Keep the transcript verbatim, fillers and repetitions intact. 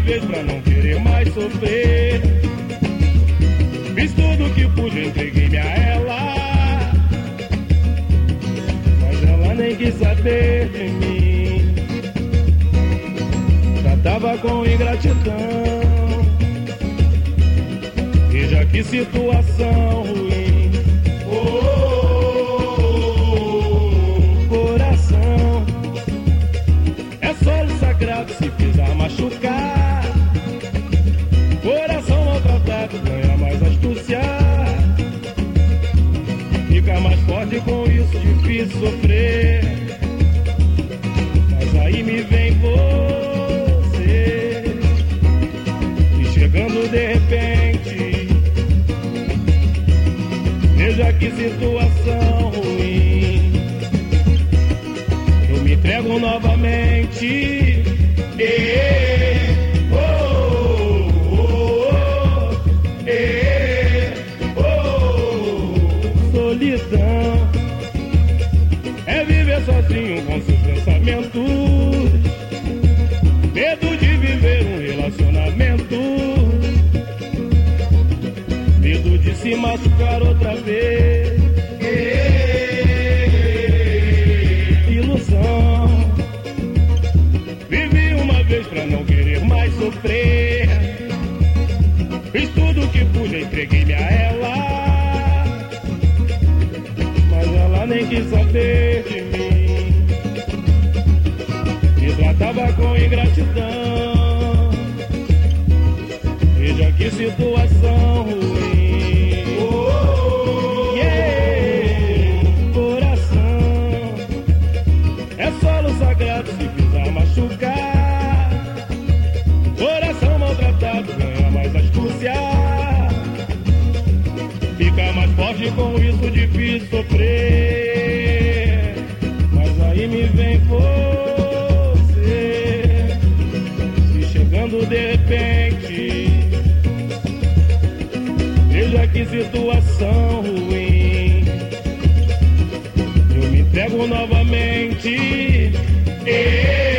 vez pra não querer mais sofrer. Fiz tudo que pude, entreguei-me a ela, mas ela nem quis saber de mim. Tratava com ingratidão. Veja que situação ruim. Oh, oh, oh, coração é solo sagrado, se pisar machucar. Coração maltratado ganha mais astúcia, fica mais forte com isso, difícil sofrer. Mas aí me vem você, e chegando de repente, veja que situação ruim. Eu me entrego novamente. E, oh, oh, oh, e, oh, solidão é viver sozinho com seus pensamentos. Medo de viver um relacionamento. Medo de se machucar outra vez. Ilusão. Vivi uma vez pra não querer mais sofrer. Fiz tudo que pude, entreguei-me a ela, mas ela nem quis saber de mim. Me tratava com ingratidão. Veja que situação ruim. Oh, oh, yeah. Coração é solo sagrado, se pisar machucar. Coração maltratado ganha mais astúcia, fica mais forte com isso, difícil sofrer. Mas aí me vem você, se chegando de repente, veja que situação ruim. Eu me entrego novamente. E